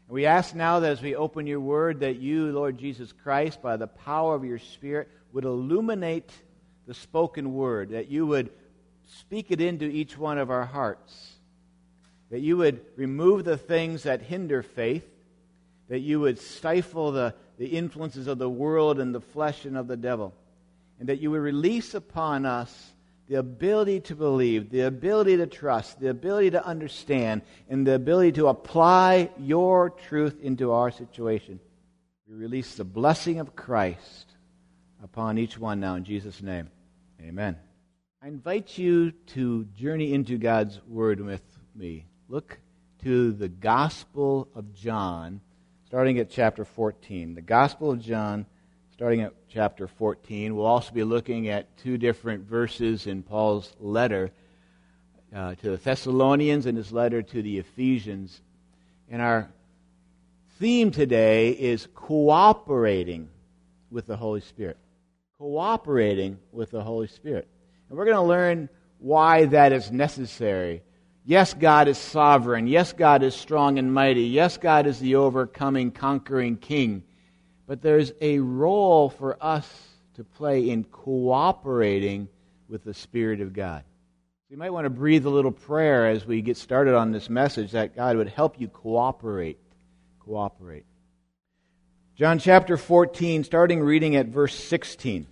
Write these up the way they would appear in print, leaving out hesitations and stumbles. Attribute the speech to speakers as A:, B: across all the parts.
A: And we ask now that as we open your word, that you, Lord Jesus Christ, by the power of your Spirit, would illuminate the spoken word, that you would speak it into each one of our hearts, that you would remove the things that hinder faith, that you would stifle the influences of the world and the flesh and of the devil, and that you would release upon us the ability to believe, the ability to trust, the ability to understand, and the ability to apply your truth into our situation. We release the blessing of Christ upon each one now in Jesus' name. Amen. I invite you to journey into God's Word with me. Look to the Gospel of John, starting at chapter 14. The Gospel of John, starting at chapter 14. We'll also be looking at two different verses in Paul's letter to the Thessalonians and his letter to the Ephesians. And our theme today is cooperating with the Holy Spirit. Cooperating with the Holy Spirit. And we're going to learn why that is necessary. Yes, God is sovereign. Yes, God is strong and mighty. Yes, God is the overcoming, conquering King. But there's a role for us to play in cooperating with the Spirit of God. So you might want to breathe a little prayer as we get started on this message that God would help you cooperate. Cooperate. John chapter 14, starting reading at verse 16.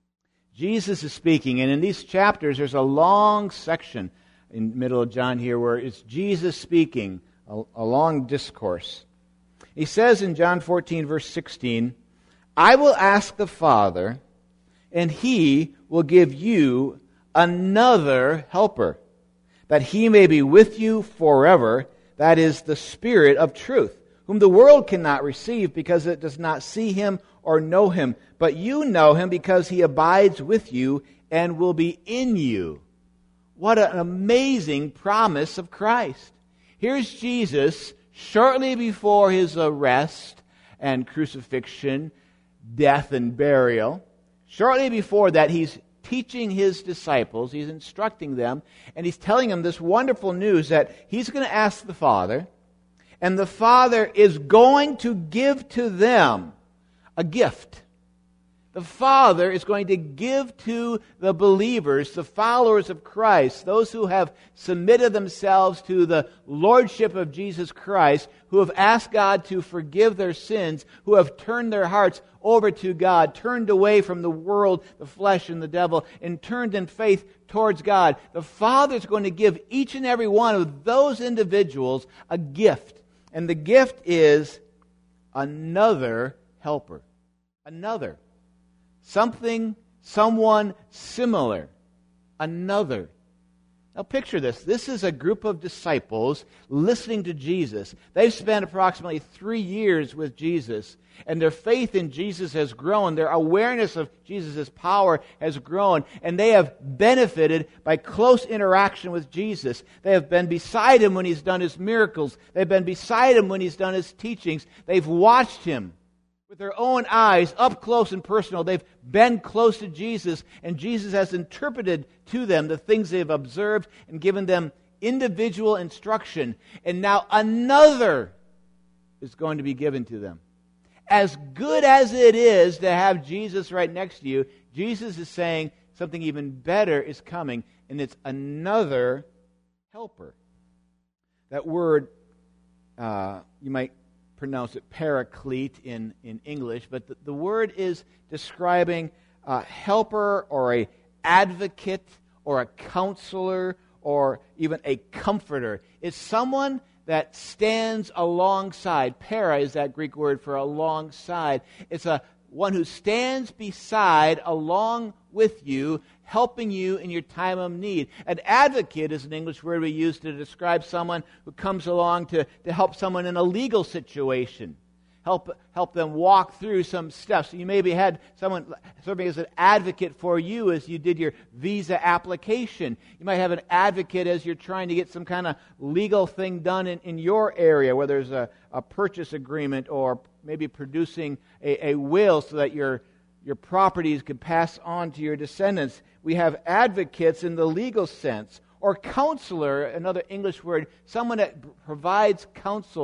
A: Jesus is speaking, and in these chapters there's a long section in the middle of John here where it's Jesus speaking, a long discourse. He says in John 14, verse 16, I will ask the Father, and He will give you another helper, that He may be with you forever, that is the Spirit of truth, whom the world cannot receive because it does not see Him or know Him. But you know Him because He abides with you and will be in you. What an amazing promise of Christ. Here's Jesus shortly before His arrest and crucifixion, death and burial. Shortly before that, He's teaching His disciples, He's instructing them, and He's telling them this wonderful news that He's going to ask the Father, and the Father is going to give to them a gift. The Father is going to give to the believers, the followers of Christ, those who have submitted themselves to the Lordship of Jesus Christ, who have asked God to forgive their sins, who have turned their hearts over to God, turned away from the world, the flesh, and the devil, and turned in faith towards God. The Father is going to give each and every one of those individuals a gift. And the gift is another helper. Another. Something, someone similar. Another. Now picture this. This is a group of disciples listening to Jesus. They've spent approximately 3 years with Jesus, and their faith in Jesus has grown. Their awareness of Jesus' power has grown, and they have benefited by close interaction with Jesus. They have been beside Him when He's done His miracles. They've been beside Him when He's done His teachings. They've watched Him with their own eyes, up close and personal. They've been close to Jesus, and Jesus has interpreted to them the things they've observed and given them individual instruction. And now another is going to be given to them. As good as it is to have Jesus right next to you, Jesus is saying something even better is coming, and it's another helper. That word, you might pronounce it paraclete in English, but the word is describing a helper or a advocate or a counselor or even a comforter. It's someone that stands alongside. Para is that Greek word for alongside. It's one who stands beside, along with you, helping you in your time of need. An advocate is an English word we use to describe someone who comes along to help someone in a legal situation. Help them walk through some steps. So you maybe had someone serving as an advocate for you as you did your visa application. You might have an advocate as you're trying to get some kind of legal thing done in your area, whether there's a purchase agreement or maybe producing a will so that your properties could pass on to your descendants. We have advocates in the legal sense. Or counselor, another English word, someone that provides counsel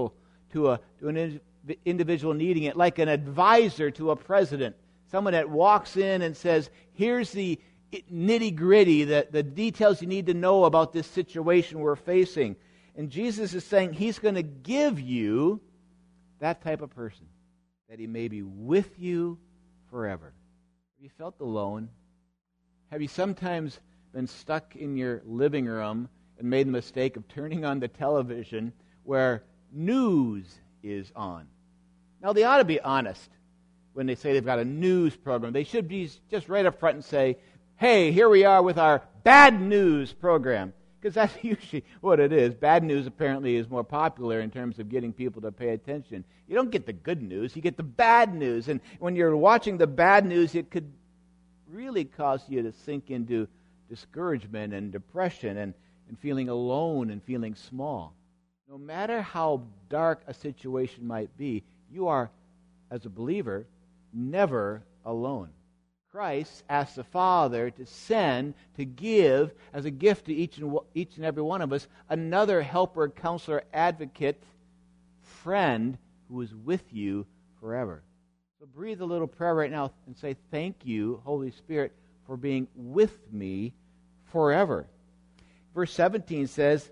A: to an individual needing it, like an advisor to a president, someone that walks in and says, here's the nitty-gritty, the details you need to know about this situation we're facing. And Jesus is saying He's going to give you that type of person, that He may be with you forever. Have you felt alone? Have you sometimes been stuck in your living room and made the mistake of turning on the television where news is on? Now, they ought to be honest when they say they've got a news program. They should be just right up front and say, hey, here we are with our bad news program. Because that's usually what it is. Bad news apparently is more popular in terms of getting people to pay attention. You don't get the good news, you get the bad news. And when you're watching the bad news, it could really cause you to sink into discouragement and depression and feeling alone and feeling small. No matter how dark a situation might be, you are, as a believer, never alone. Christ asked the Father to send, to give, as a gift to each and every one of us, another helper, counselor, advocate, friend who is with you forever. So breathe a little prayer right now and say, thank you, Holy Spirit, for being with me forever. Verse 17 says,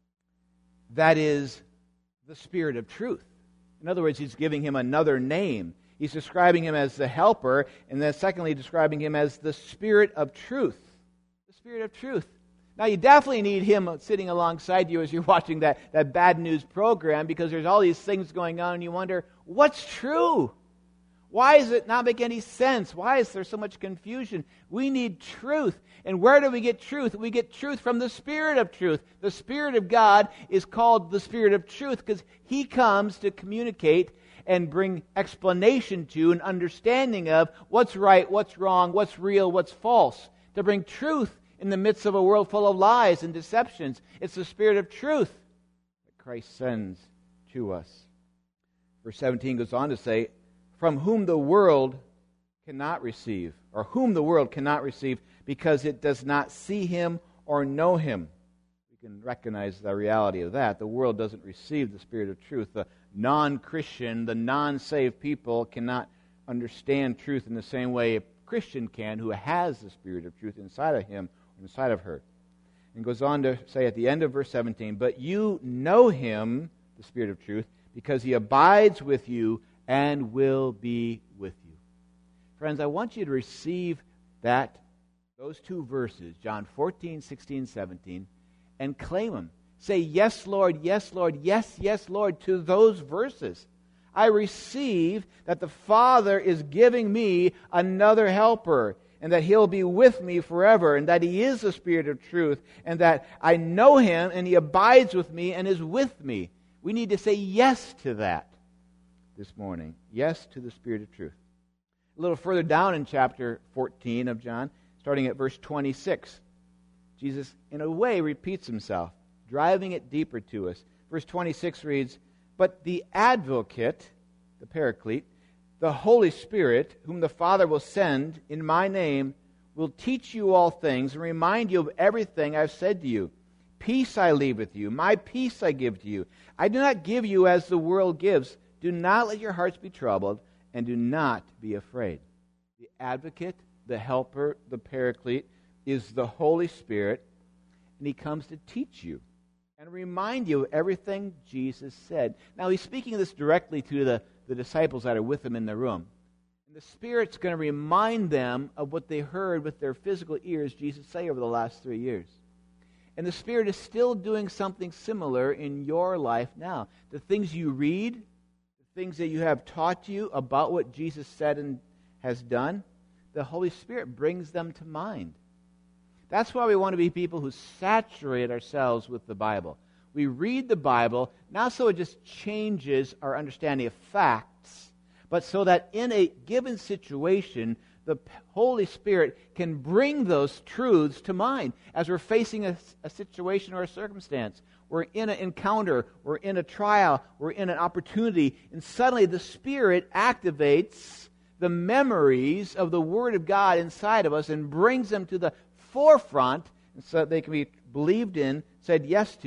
A: that is the Spirit of truth. In other words, He's giving Him another name. He's describing Him as the helper, and then secondly, describing Him as the Spirit of truth. The Spirit of truth. Now, you definitely need Him sitting alongside you as you're watching that bad news program, because there's all these things going on, and you wonder, what's true? Why does it not make any sense? Why is there so much confusion? We need truth. And where do we get truth? We get truth from the Spirit of truth. The Spirit of God is called the Spirit of truth because He comes to communicate and bring explanation to and understanding of what's right, what's wrong, what's real, what's false. To bring truth in the midst of a world full of lies and deceptions. It's the Spirit of truth that Christ sends to us. Verse 17 goes on to say, from whom the world cannot receive, or whom the world cannot receive, because it does not see Him or know Him. We can recognize the reality of that. The world doesn't receive the Spirit of truth. The non-Christian, the non-saved people cannot understand truth in the same way a Christian can who has the Spirit of truth inside of him or inside of her. And goes on to say at the end of verse 17, but you know Him, the Spirit of truth, because He abides with you and will be with you. Friends, I want you to receive those two verses, John 14, 16, 17, and claim them. Say, yes, Lord, yes, Lord, yes, yes, Lord, to those verses. I receive that the Father is giving me another helper, and that He'll be with me forever, and that He is the Spirit of truth, and that I know Him, and He abides with me and is with me. We need to say yes to that this morning. Yes to the Spirit of truth. A little further down in chapter 14 of John, starting at verse 26, Jesus, in a way, repeats Himself, driving it deeper to us. Verse 26 reads, but the advocate, the Paraclete, the Holy Spirit, whom the Father will send in my name, will teach you all things and remind you of everything I've said to you. Peace I leave with you, my peace I give to you. I do not give you as the world gives. Do not let your hearts be troubled, and do not be afraid. The advocate, the helper, the Paraclete, is the Holy Spirit, and He comes to teach you and remind you of everything Jesus said. Now, He's speaking this directly to the disciples that are with Him in the room. And the Spirit's going to remind them of what they heard with their physical ears Jesus say over the last 3 years. And the Spirit is still doing something similar in your life now. The things you read, things that you have taught you about what Jesus said and has done, the Holy Spirit brings them to mind. That's why we want to be people who saturate ourselves with the Bible. We read the Bible, not so it just changes our understanding of facts, but so that in a given situation, the Holy Spirit can bring those truths to mind as we're facing a situation or a circumstance. We're in an encounter, we're in a trial, we're in an opportunity, and suddenly the Spirit activates the memories of the Word of God inside of us and brings them to the forefront so that they can be believed in, said yes to,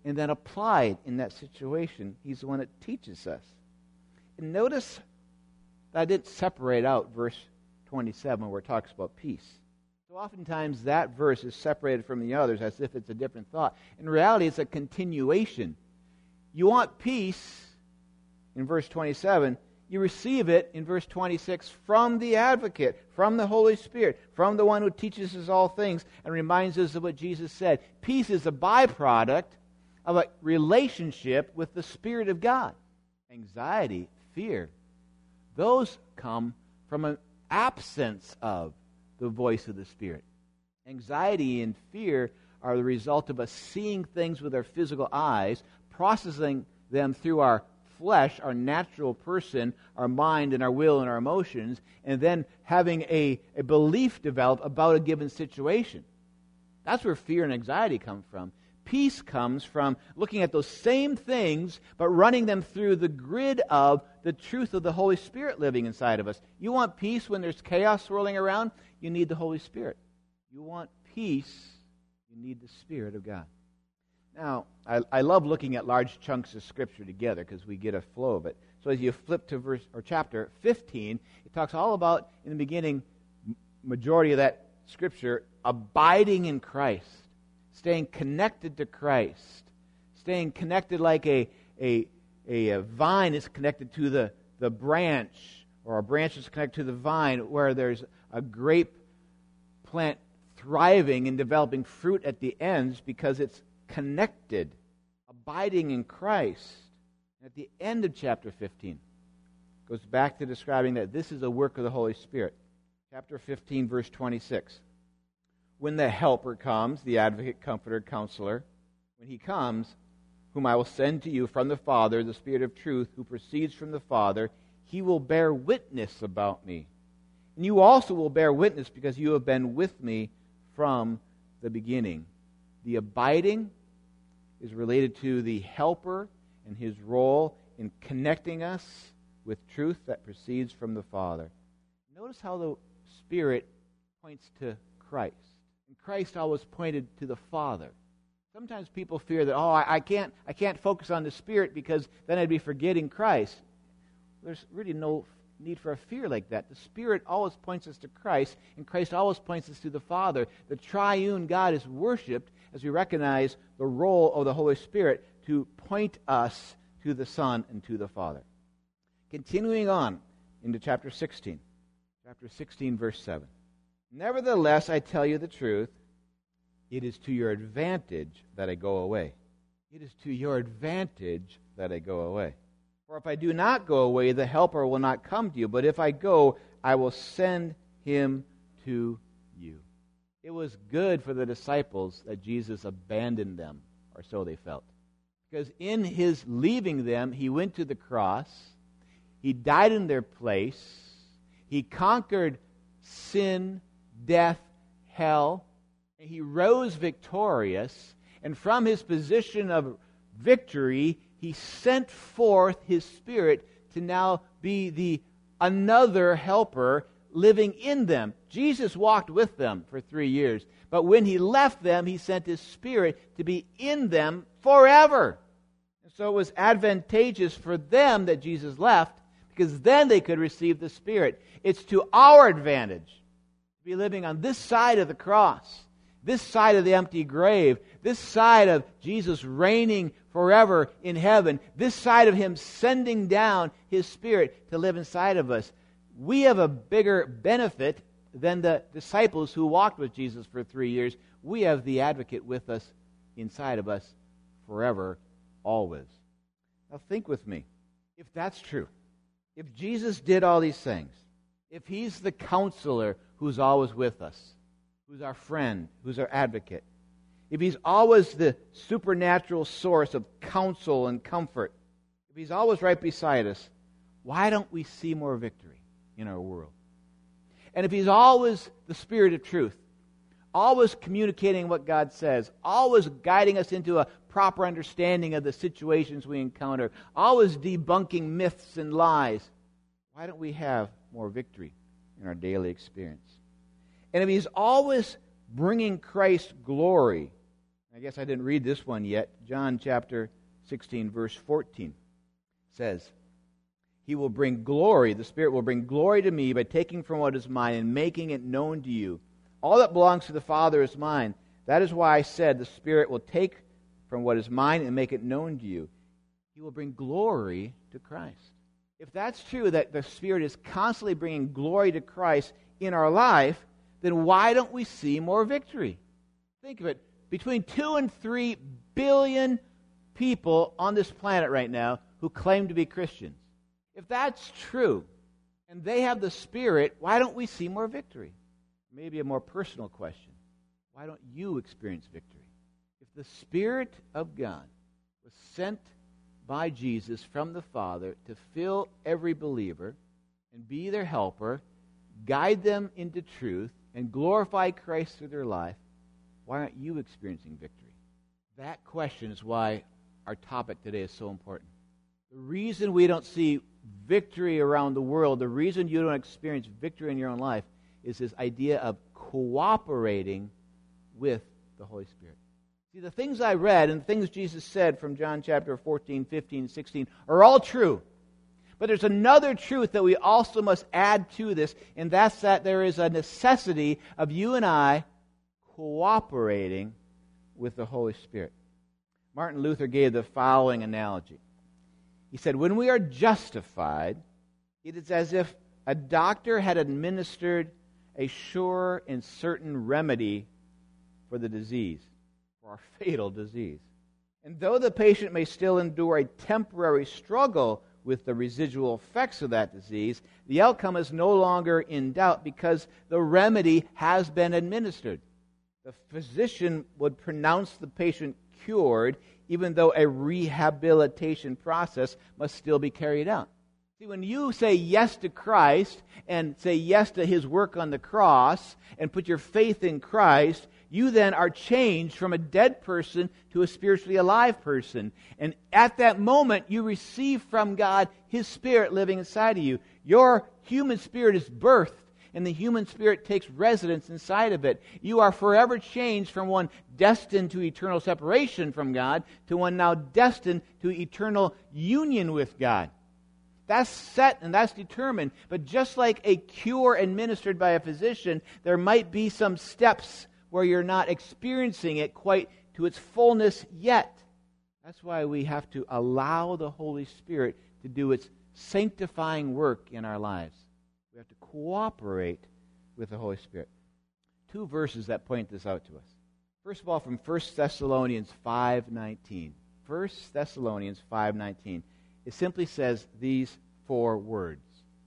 A: and then applied in that situation. He's the one that teaches us. And notice that I didn't separate out verse 27 where it talks about peace. So oftentimes that verse is separated from the others as if it's a different thought. In reality, it's a continuation. You want peace in verse 27. You receive it in verse 26 from the advocate, from the Holy Spirit, from the one who teaches us all things and reminds us of what Jesus said. Peace is a byproduct of a relationship with the Spirit of God. Anxiety, fear, those come from an absence of the voice of the Spirit. Anxiety and fear are the result of us seeing things with our physical eyes, processing them through our flesh, our natural person, our mind and our will and our emotions, and then having a belief develop about a given situation. That's where fear and anxiety come from. Peace comes from looking at those same things, but running them through the grid of the truth of the Holy Spirit living inside of us. You want peace when there's chaos swirling around? You need the Holy Spirit. You want peace? You need the Spirit of God. Now, I love looking at large chunks of Scripture together because we get a flow of it. So as you flip to chapter 15, it talks all about, in the beginning, majority of that Scripture, abiding in Christ, staying connected to Christ, staying connected like a vine is connected to the branch, or a branch is connected to the vine, where there's a grape plant thriving and developing fruit at the ends because it's connected, abiding in Christ. At the end of chapter 15, goes back to describing that this is a work of the Holy Spirit. Chapter 15, verse 26. When the Helper comes, the Advocate, Comforter, Counselor, when He comes, whom I will send to you from the Father, the Spirit of truth, who proceeds from the Father, He will bear witness about me. And you also will bear witness because you have been with me from the beginning. The abiding is related to the Helper and His role in connecting us with truth that proceeds from the Father. Notice how the Spirit points to Christ. And Christ always pointed to the Father. Sometimes people fear that, I can't focus on the Spirit because then I'd be forgetting Christ. There's really no need for a fear like that. The Spirit always points us to Christ, and Christ always points us to the Father. The triune God is worshipped as we recognize the role of the Holy Spirit to point us to the Son and to the Father. Continuing on into chapter 16. Chapter 16, verse 7. Nevertheless, I tell you the truth, it is to your advantage that I go away. It is to your advantage that I go away. For if I do not go away, the Helper will not come to you. But if I go, I will send Him to you. It was good for the disciples that Jesus abandoned them, or so they felt. Because in His leaving them, He went to the cross. He died in their place. He conquered sin, death, hell. And He rose victorious. And from His position of victory, He sent forth His Spirit to now be another helper living in them. Jesus walked with them for 3 years. But when He left them, He sent His Spirit to be in them forever. And so it was advantageous for them that Jesus left, because then they could receive the Spirit. It's to our advantage to be living on this side of the cross, this side of the empty grave, this side of Jesus reigning forever in heaven, this side of Him sending down His Spirit to live inside of us. We have a bigger benefit than the disciples who walked with Jesus for 3 years. We have the Advocate with us, inside of us, forever, always. Now think with me. If that's true, if Jesus did all these things, if He's the Counselor who's always with us, who's our friend, who's our advocate, if He's always the supernatural source of counsel and comfort, if He's always right beside us, why don't we see more victory in our world? And if He's always the Spirit of truth, always communicating what God says, always guiding us into a proper understanding of the situations we encounter, always debunking myths and lies, why don't we have more victory in our daily experience? And if He's always bringing Christ glory, I guess I didn't read this one yet. John chapter 16, verse 14 says, He will bring glory, the Spirit will bring glory to me by taking from what is mine and making it known to you. All that belongs to the Father is mine. That is why I said the Spirit will take from what is mine and make it known to you. He will bring glory to Christ. If that's true, that the Spirit is constantly bringing glory to Christ in our life, then why don't we see more victory? Think of it. Between 2 and 3 billion people on this planet right now who claim to be Christians. If that's true, and they have the Spirit, why don't we see more victory? Maybe a more personal question. Why don't you experience victory? If the Spirit of God was sent by Jesus from the Father to fill every believer and be their helper, guide them into truth, and glorify Christ through their life, why aren't you experiencing victory? That question is why our topic today is so important. The reason we don't see victory around the world, the reason you don't experience victory in your own life, is this idea of cooperating with the Holy Spirit. See, the things I read and the things Jesus said from John chapter 14, 15, 16 are all true. But there's another truth that we also must add to this, and that's that there is a necessity of you and I cooperating with the Holy Spirit. Martin Luther gave the following analogy. He said, when we are justified, it is as if a doctor had administered a sure and certain remedy for the disease, for our fatal disease. And though the patient may still endure a temporary struggle with the residual effects of that disease, the outcome is no longer in doubt because the remedy has been administered. The physician would pronounce the patient cured, even though a rehabilitation process must still be carried out. See, when you say yes to Christ and say yes to His work on the cross and put your faith in Christ, you then are changed from a dead person to a spiritually alive person. And at that moment, you receive from God His Spirit living inside of you. Your human spirit is birthed, and the human spirit takes residence inside of it. You are forever changed from one destined to eternal separation from God to one now destined to eternal union with God. That's set and that's determined. But just like a cure administered by a physician, there might be some steps where you're not experiencing it quite to its fullness yet. That's why we have to allow the Holy Spirit to do its sanctifying work in our lives. We have to cooperate with the Holy Spirit. 2 verses that point this out to us. First of all, from 1 Thessalonians 5:19. 1 Thessalonians 5:19. It simply says these 4 words.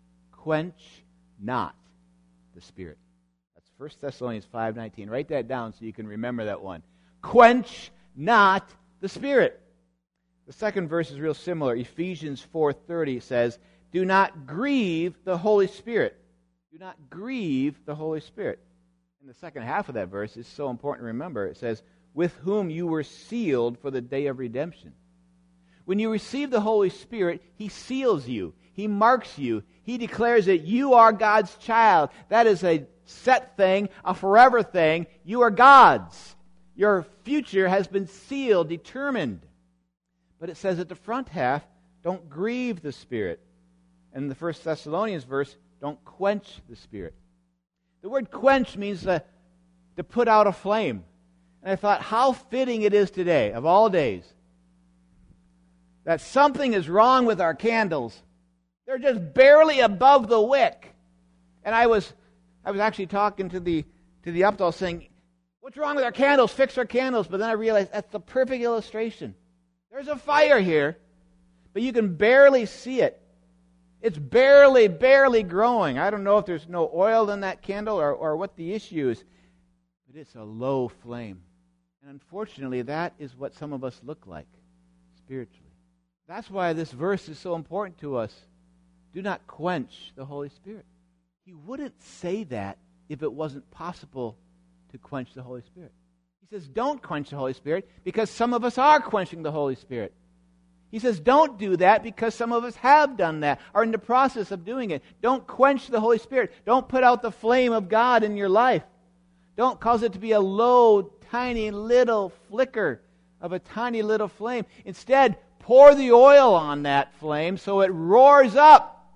A: Quench not the Spirit. That's 1 Thessalonians 5:19. Write that down so you can remember that one. Quench not the Spirit. The second verse is real similar. Ephesians 4:30 says, do not grieve the Holy Spirit. Do not grieve the Holy Spirit. And the second half of that verse is so important to remember. It says, with whom you were sealed for the day of redemption. When you receive the Holy Spirit, He seals you. He marks you. He declares that you are God's child. That is a set thing, a forever thing. You are God's. Your future has been sealed, determined. But it says at the front half, don't grieve the Spirit. And in the 1 Thessalonians verse, don't quench the Spirit. The word quench means to put out a flame. And I thought, how fitting it is today, of all days, that something is wrong with our candles. They're just barely above the wick. And I was actually talking to the updall saying, what's wrong with our candles? Fix our candles. But then I realized that's the perfect illustration. There's a fire here, but you can barely see it. It's barely growing. I don't know if there's no oil in that candle or what the issue is, but it's a low flame. And unfortunately, that is what some of us look like spiritually. That's why this verse is so important to us. Do not quench the Holy Spirit. He wouldn't say that if it wasn't possible to quench the Holy Spirit. He says, don't quench the Holy Spirit because some of us are quenching the Holy Spirit. He says, don't do that because some of us have done that, are in the process of doing it. Don't quench the Holy Spirit. Don't put out the flame of God in your life. Don't cause it to be a low tiny little flicker of a tiny little flame. Instead, pour the oil on that flame so it roars up.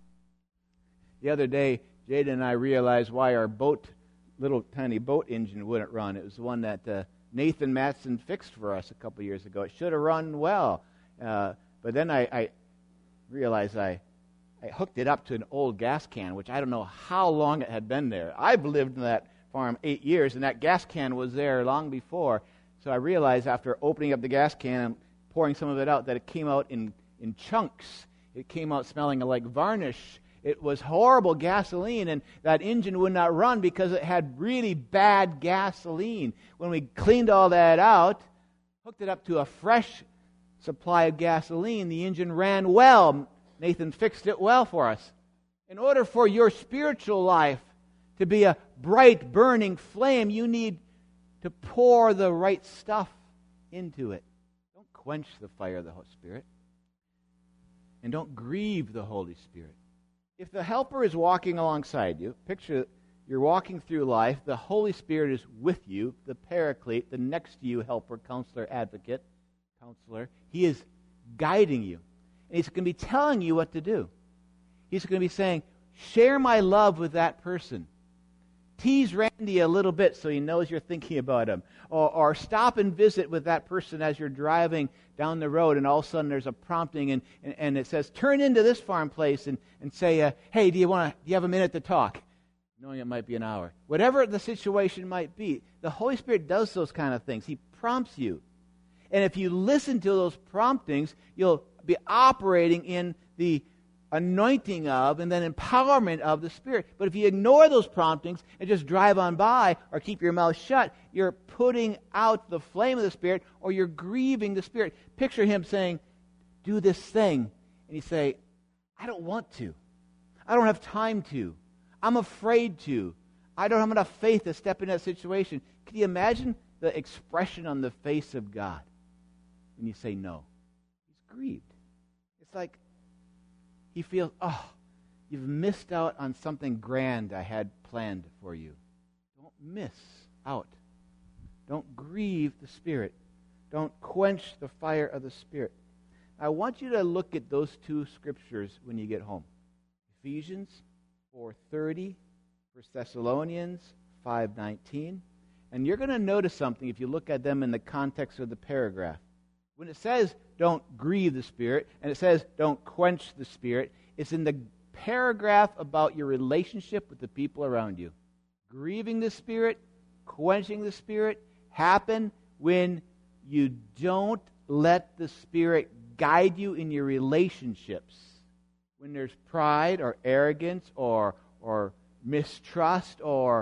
A: The other day, Jada and I realized why our little tiny boat engine wouldn't run. It was the one that Nathan Matson fixed for us a couple years ago. It should have run well. But then I realized I hooked it up to an old gas can, which I don't know how long it had been there. I've lived in that farm 8 years, and that gas can was there long before. So I realized after opening up the gas can and pouring some of it out that it came out in chunks. It came out smelling like varnish. It was horrible gasoline, and that engine would not run because it had really bad gasoline. When we cleaned all that out, hooked it up to a fresh supply of gasoline, the engine ran well. Nathan fixed it well for us. In order for your spiritual life to be a bright, burning flame, you need to pour the right stuff into it. Don't quench the fire of the Holy Spirit. And don't grieve the Holy Spirit. If the helper is walking alongside you, picture you're walking through life, the Holy Spirit is with you, the Paraclete, the next to you helper, counselor, advocate, counselor. He is guiding you. And he's going to be telling you what to do. He's going to be saying, share my love with that person. Tease Randy a little bit so he knows you're thinking about him. Or stop and visit with that person as you're driving down the road, and all of a sudden there's a prompting, and it says, turn into this farm place and say, hey, do you have a minute to talk? Knowing it might be an hour. Whatever the situation might be, the Holy Spirit does those kind of things. He prompts you. And if you listen to those promptings, you'll be operating in the anointing of and then empowerment of the Spirit. But if you ignore those promptings and just drive on by or keep your mouth shut, you're putting out the flame of the Spirit, or you're grieving the Spirit. Picture him saying, do this thing. And you say, I don't want to. I don't have time to. I'm afraid to. I don't have enough faith to step in that situation. Can you imagine the expression on the face of God when you say no? He's grieved. It's like he feels, you've missed out on something grand I had planned for you. Don't miss out. Don't grieve the Spirit. Don't quench the fire of the Spirit. I want you to look at those two scriptures when you get home. Ephesians 4:30, 1 Thessalonians 5:19. And you're going to notice something if you look at them in the context of the paragraph. When it says, don't grieve the Spirit, and it says, don't quench the Spirit, it's in the paragraph about your relationship with the people around you. Grieving the Spirit, quenching the Spirit happen when you don't let the Spirit guide you in your relationships. When there's pride or arrogance or mistrust or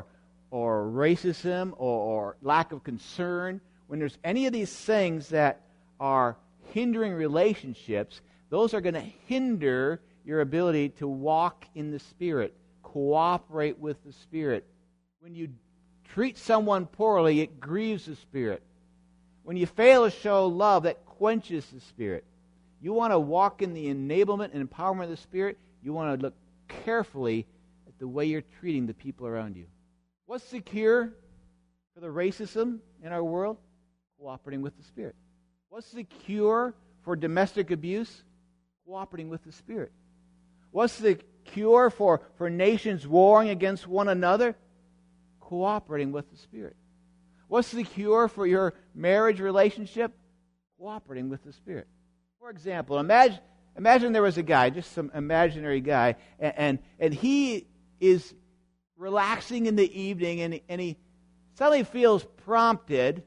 A: racism or lack of concern, when there's any of these things that are hindering relationships, those are going to hinder your ability to walk in the Spirit, cooperate with the Spirit. When you treat someone poorly, it grieves the Spirit. When you fail to show love, that quenches the Spirit. You want to walk in the enablement and empowerment of the Spirit, you want to look carefully at the way you're treating the people around you. What's the cure for the racism in our world? Cooperating with the Spirit. What's the cure for domestic abuse? Cooperating with the Spirit. What's the cure for nations warring against one another? Cooperating with the Spirit. What's the cure for your marriage relationship? Cooperating with the Spirit. For example, imagine there was a guy, just some imaginary guy, and he is relaxing in the evening, and he suddenly feels prompted.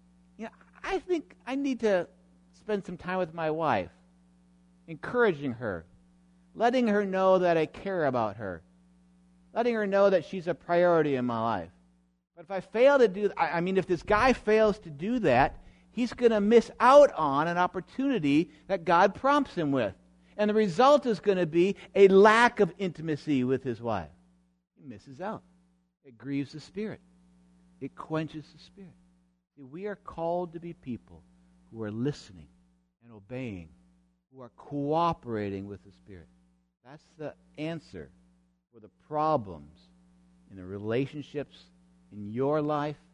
A: I think I need to spend some time with my wife, encouraging her, letting her know that I care about her, letting her know that she's a priority in my life. But if I fail to do, if this guy fails to do that, he's going to miss out on an opportunity that God prompts him with. And the result is going to be a lack of intimacy with his wife. He misses out. It grieves the Spirit. It quenches the Spirit. See, we are called to be people who are listening and obeying, who are cooperating with the Spirit. That's the answer for the problems in the relationships in your life,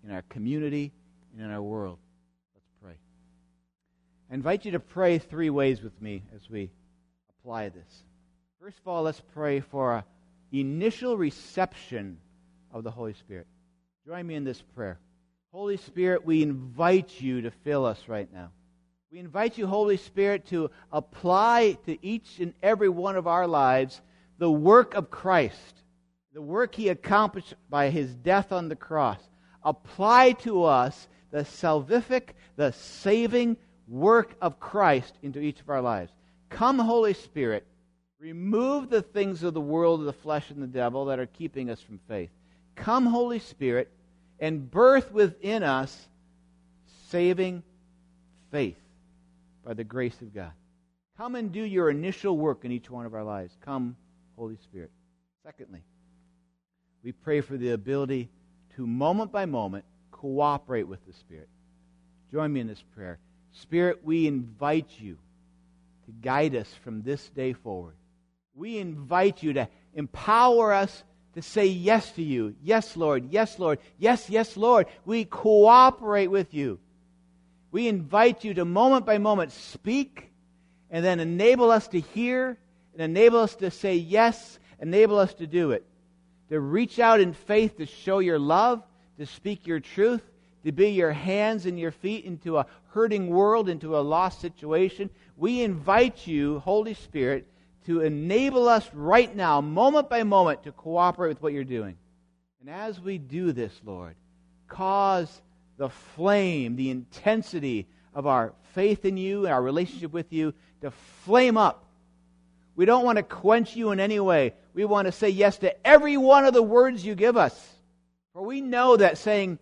A: in our community, and in our world. Let's pray. I invite you to pray 3 ways with me as we apply this. First of all, let's pray for an initial reception of the Holy Spirit. Join me in this prayer. Holy Spirit, we invite you to fill us right now. We invite you, Holy Spirit, to apply to each and every one of our lives the work of Christ, the work He accomplished by His death on the cross. Apply to us the salvific, the saving work of Christ into each of our lives. Come, Holy Spirit, remove the things of the world, of the flesh, and the devil that are keeping us from faith. Come, Holy Spirit, and birth within us saving faith by the grace of God. Come and do your initial work in each one of our lives. Come, Holy Spirit. Secondly, we pray for the ability to, moment by moment, cooperate with the Spirit. Join me in this prayer. Spirit, we invite you to guide us from this day forward. We invite you to empower us to say yes to you. Yes, Lord. Yes, Lord. Yes, yes, Lord. We cooperate with you. We invite you to, moment by moment, speak and then enable us to hear and enable us to say yes, enable us to do it. To reach out in faith to show your love, to speak your truth, to be your hands and your feet into a hurting world, into a lost situation. We invite you, Holy Spirit, to enable us right now, moment by moment, to cooperate with what you're doing. And as we do this, Lord, cause the flame, the intensity of our faith in you and our relationship with you to flame up. We don't want to quench you in any way. We want to say yes to every one of the words you give us. For we know that saying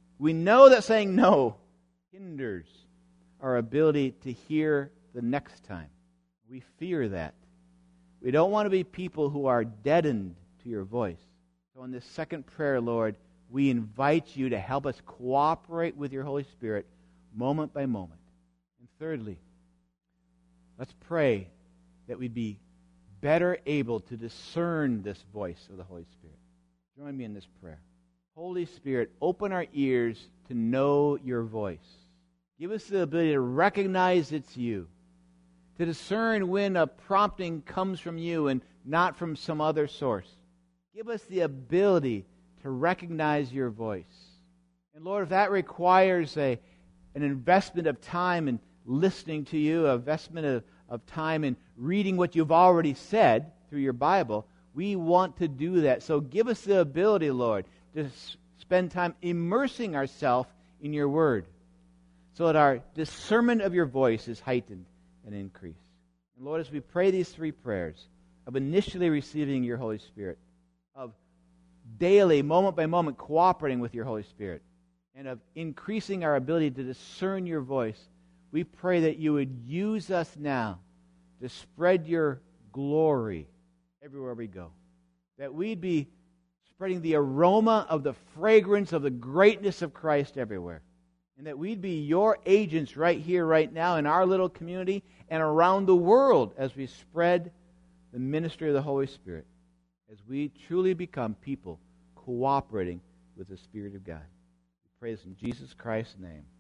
A: no hinders our ability to hear the next time. We fear that. We don't want to be people who are deadened to your voice. So in this second prayer, Lord, we invite you to help us cooperate with your Holy Spirit moment by moment. And thirdly, let's pray that we'd be better able to discern this voice of the Holy Spirit. Join me in this prayer. Holy Spirit, open our ears to know your voice. Give us the ability to recognize it's you, to discern when a prompting comes from you and not from some other source. Give us the ability to recognize your voice. And Lord, if that requires an investment of time in listening to you, an investment of time in reading what you've already said through your Bible, we want to do that. So give us the ability, Lord, to spend time immersing ourselves in your word so that our discernment of your voice is heightened and increased. And Lord, as we pray these 3 prayers of initially receiving your Holy Spirit, of daily, moment by moment, cooperating with your Holy Spirit, and of increasing our ability to discern your voice, we pray that you would use us now to spread your glory everywhere we go. That we'd be spreading the aroma of the fragrance of the greatness of Christ everywhere. And that we'd be your agents right here, right now, in our little community and around the world as we spread the ministry of the Holy Spirit. As we truly become people cooperating with the Spirit of God. We pray this in Jesus Christ's name.